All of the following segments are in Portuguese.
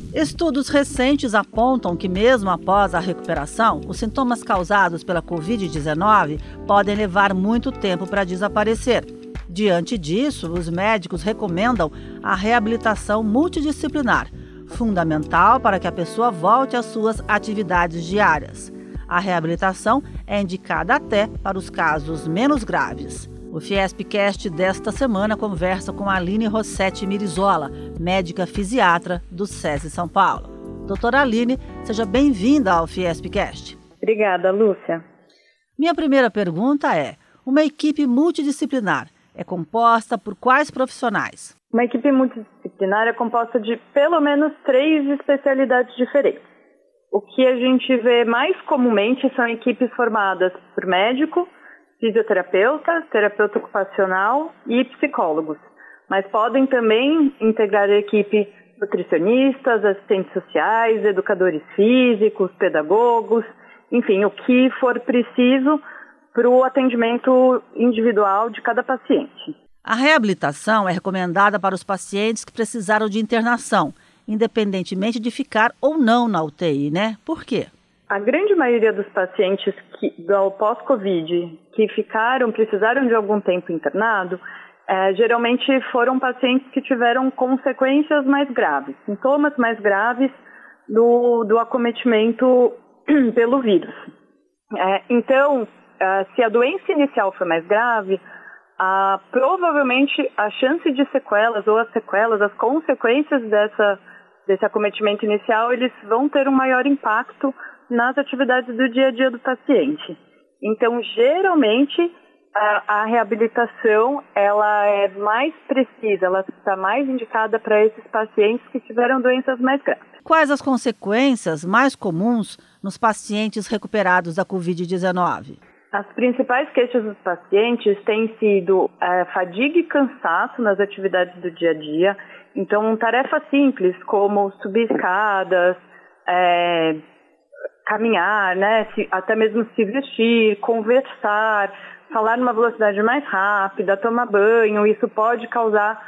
Estudos recentes apontam que, mesmo após a recuperação, os sintomas causados pela Covid-19 podem levar muito tempo para desaparecer. Diante disso, os médicos recomendam a reabilitação multidisciplinar, fundamental para que a pessoa volte às suas atividades diárias. A reabilitação é indicada até para os casos menos graves. O Fiespcast desta semana conversa com a Aline Rossetti Mirizola, médica fisiatra do SESI São Paulo. Doutora Aline, seja bem-vinda ao Fiespcast. Obrigada, Lúcia. Minha primeira pergunta é: uma equipe multidisciplinar é composta por quais profissionais? Uma equipe multidisciplinar é composta de pelo menos 3 especialidades diferentes. O que a gente vê mais comumente são equipes formadas por médico, fisioterapeuta, terapeuta ocupacional e psicólogos. Mas podem também integrar a equipe nutricionistas, assistentes sociais, educadores físicos, pedagogos, enfim, o que for preciso para o atendimento individual de cada paciente. A reabilitação é recomendada para os pacientes que precisaram de internação, independentemente de ficar ou não na UTI, né? Por quê? A grande maioria dos pacientes do pós-Covid que precisaram de algum tempo internado, geralmente foram pacientes que tiveram consequências mais graves, sintomas mais graves do acometimento pelo vírus. Então, se a doença inicial foi mais grave, provavelmente a chance de sequelas ou as sequelas, as consequências desse acometimento inicial, eles vão ter um maior impacto nas atividades do dia a dia do paciente. Então, geralmente, a reabilitação ela é mais precisa, ela está mais indicada para esses pacientes que tiveram doenças mais graves. Quais as consequências mais comuns nos pacientes recuperados da Covid-19? As principais queixas dos pacientes têm sido fadiga e cansaço nas atividades do dia a dia. Então, tarefas simples como subir escadas, caminhar, né, até mesmo se vestir, conversar, falar numa velocidade mais rápida, tomar banho, isso pode causar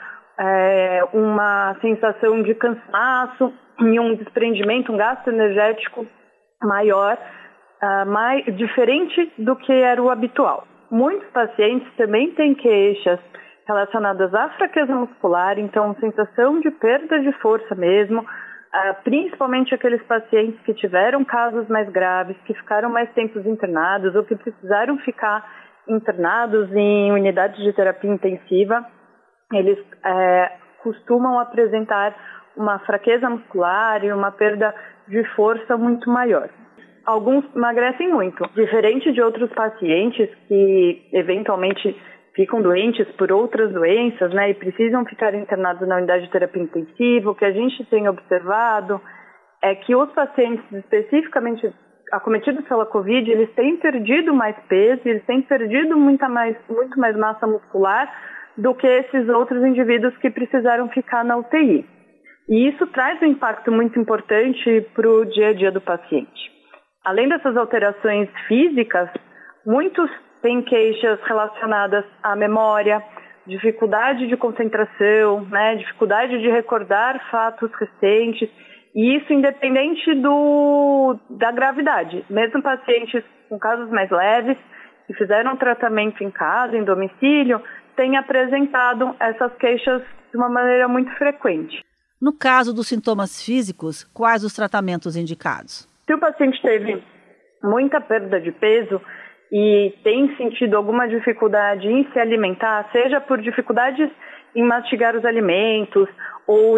uma sensação de cansaço e um desprendimento, um gasto energético maior, mais diferente do que era o habitual. Muitos pacientes também têm queixas relacionadas à fraqueza muscular, então sensação de perda de força mesmo, principalmente aqueles pacientes que tiveram casos mais graves, que ficaram mais tempos internados ou que precisaram ficar internados em unidades de terapia intensiva, eles costumam apresentar uma fraqueza muscular e uma perda de força muito maior. Alguns emagrecem muito, diferente de outros pacientes que eventualmente ficam doentes por outras doenças, né, e precisam ficar internados na unidade de terapia intensiva. O que a gente tem observado é que os pacientes especificamente acometidos pela Covid, eles têm perdido mais peso, eles têm perdido muito mais massa muscular do que esses outros indivíduos que precisaram ficar na UTI. E isso traz um impacto muito importante para o dia a dia do paciente. Além dessas alterações físicas, muitos têm queixas relacionadas à memória, dificuldade de concentração, né, dificuldade de recordar fatos recentes, e isso independente da gravidade. Mesmo pacientes com casos mais leves, que fizeram tratamento em casa, em domicílio, têm apresentado essas queixas de uma maneira muito frequente. No caso dos sintomas físicos, quais os tratamentos indicados? Se o paciente teve muita perda de peso e tem sentido alguma dificuldade em se alimentar, seja por dificuldades em mastigar os alimentos ou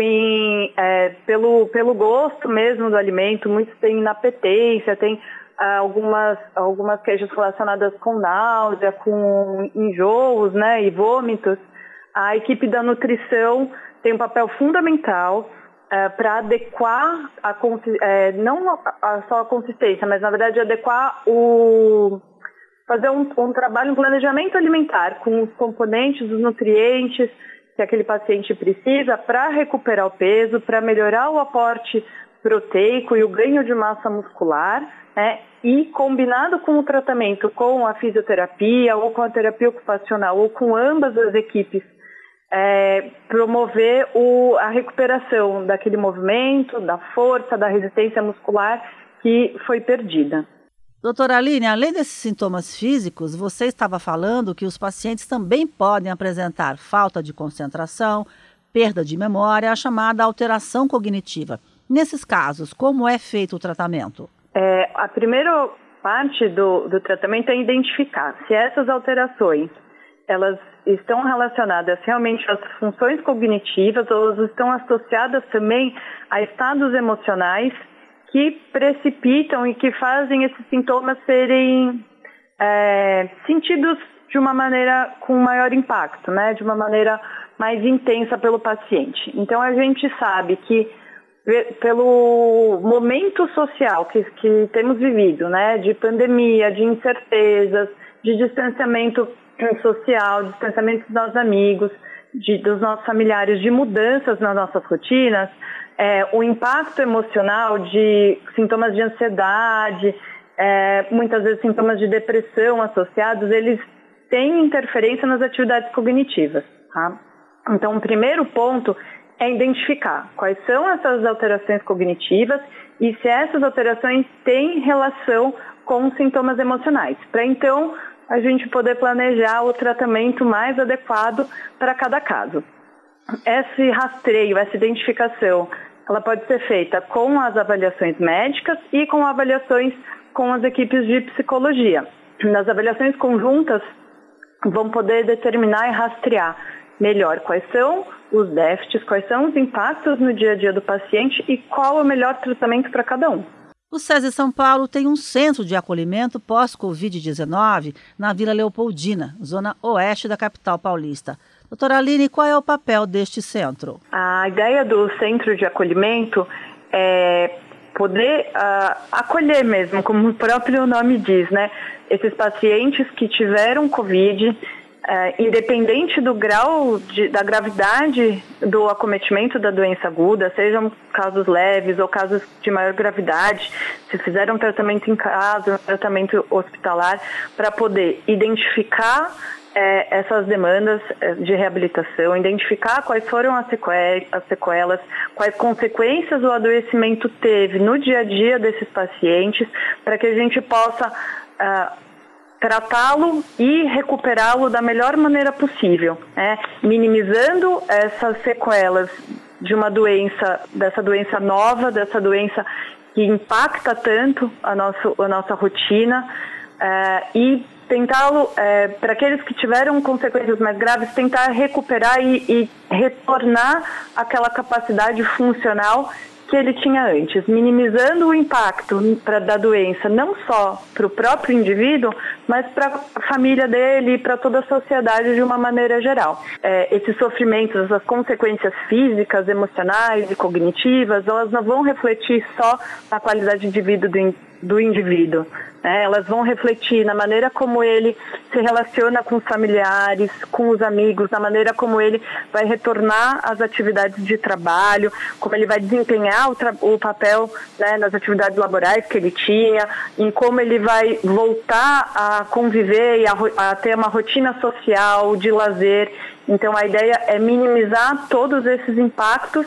pelo gosto mesmo do alimento, muitos têm inapetência, tem algumas queixas relacionadas com náusea, com enjoos, né, e vômitos. A equipe da nutrição tem um papel fundamental para adequar não só a consistência, mas na verdade adequar fazer um trabalho, um planejamento alimentar com os componentes, os nutrientes que aquele paciente precisa para recuperar o peso, para melhorar o aporte proteico e o ganho de massa muscular, né? E combinado com o tratamento com a fisioterapia ou com a terapia ocupacional ou com ambas as equipes promover a recuperação daquele movimento, da força, da resistência muscular que foi perdida. Doutora Aline, além desses sintomas físicos, você estava falando que os pacientes também podem apresentar falta de concentração, perda de memória, a chamada alteração cognitiva. Nesses casos, como é feito o tratamento? A primeira parte do tratamento é identificar se essas alterações elas estão relacionadas realmente às funções cognitivas ou elas estão associadas também a estados emocionais que precipitam e que fazem esses sintomas serem sentidos de uma maneira com maior impacto, né? De uma maneira mais intensa pelo paciente. Então, a gente sabe que pelo momento social que temos vivido, né? De pandemia, de incertezas, de distanciamento social, distanciamento dos nossos amigos, dos nossos familiares, de mudanças nas nossas rotinas, o impacto emocional de sintomas de ansiedade, muitas vezes sintomas de depressão associados, eles têm interferência nas atividades cognitivas. Tá? Então, o primeiro ponto é identificar quais são essas alterações cognitivas e se essas alterações têm relação com os sintomas emocionais. Para então a gente poder planejar o tratamento mais adequado para cada caso. Esse rastreio, essa identificação, ela pode ser feita com as avaliações médicas e com avaliações com as equipes de psicologia. Nas avaliações conjuntas, vão poder determinar e rastrear melhor quais são os déficits, quais são os impactos no dia a dia do paciente e qual é o melhor tratamento para cada um. O SESI São Paulo tem um centro de acolhimento pós-Covid-19 na Vila Leopoldina, zona oeste da capital paulista. Doutora Aline, qual é o papel deste centro? A ideia do centro de acolhimento é poder acolher mesmo, como o próprio nome diz, né? Esses pacientes que tiveram Covid, independente do grau da gravidade do acometimento da doença aguda, sejam casos leves ou casos de maior gravidade, se fizeram tratamento em casa, tratamento hospitalar, para poder identificar essas demandas de reabilitação, identificar quais foram as sequelas, quais consequências o adoecimento teve no dia a dia desses pacientes, para que a gente possa tratá-lo e recuperá-lo da melhor maneira possível, né? Minimizando essas sequelas de uma doença, dessa doença nova, dessa doença que impacta tanto a nossa rotina, e tentá-lo, para aqueles que tiveram consequências mais graves, tentar recuperar e retornar aquela capacidade funcional que ele tinha antes, minimizando o impacto da doença, não só para o próprio indivíduo, mas para a família dele e para toda a sociedade de uma maneira geral. Esses sofrimentos, essas consequências físicas, emocionais e cognitivas, elas não vão refletir só na qualidade de vida do indivíduo, né? Elas vão refletir na maneira como ele se relaciona com os familiares, com os amigos, na maneira como ele vai retornar às atividades de trabalho, como ele vai desempenhar o papel, né, nas atividades laborais que ele tinha, em como ele vai voltar a conviver e a ter uma rotina social, de lazer. Então, a ideia é minimizar todos esses impactos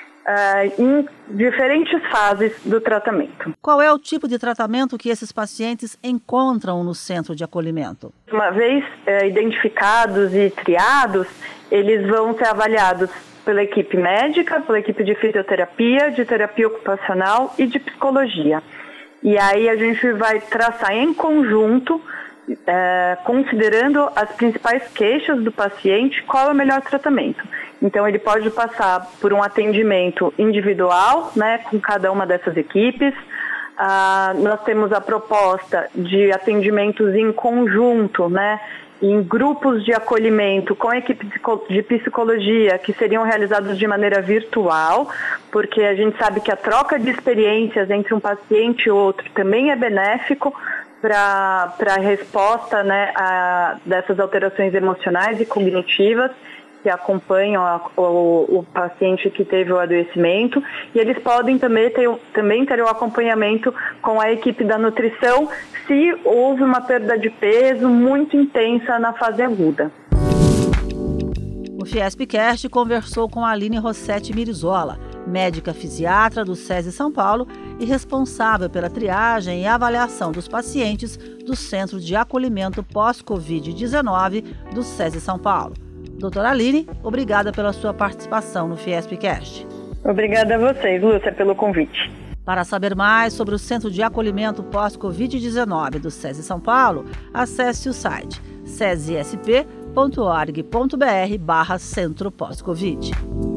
em diferentes fases do tratamento. Qual é o tipo de tratamento que esses pacientes encontram no centro de acolhimento? Uma vez identificados e triados, eles vão ser avaliados pela equipe médica, pela equipe de fisioterapia, de terapia ocupacional e de psicologia. E aí a gente vai traçar em conjunto, considerando as principais queixas do paciente, qual é o melhor tratamento. Então, ele pode passar por um atendimento individual, né, com cada uma dessas equipes. Nós temos a proposta de atendimentos em conjunto, né, em grupos de acolhimento com a equipe de psicologia, que seriam realizados de maneira virtual, porque a gente sabe que a troca de experiências entre um paciente e outro também é benéfico para a resposta, né, dessas alterações emocionais e cognitivas que acompanham o paciente que teve o adoecimento, e eles podem também ter o acompanhamento com a equipe da nutrição se houve uma perda de peso muito intensa na fase aguda. O O Fiespcast conversou com a Aline Rossetti Mirizola, médica fisiatra do SESI São Paulo e responsável pela triagem e avaliação dos pacientes do Centro de Acolhimento Pós-Covid-19 do SESI São Paulo. Doutora Aline, obrigada pela sua participação no Fiespcast. Obrigada a vocês, Lúcia, pelo convite. Para saber mais sobre o Centro de Acolhimento Pós-Covid-19 do SESI São Paulo, acesse o site sesisp.org.br/centro pós-Covid.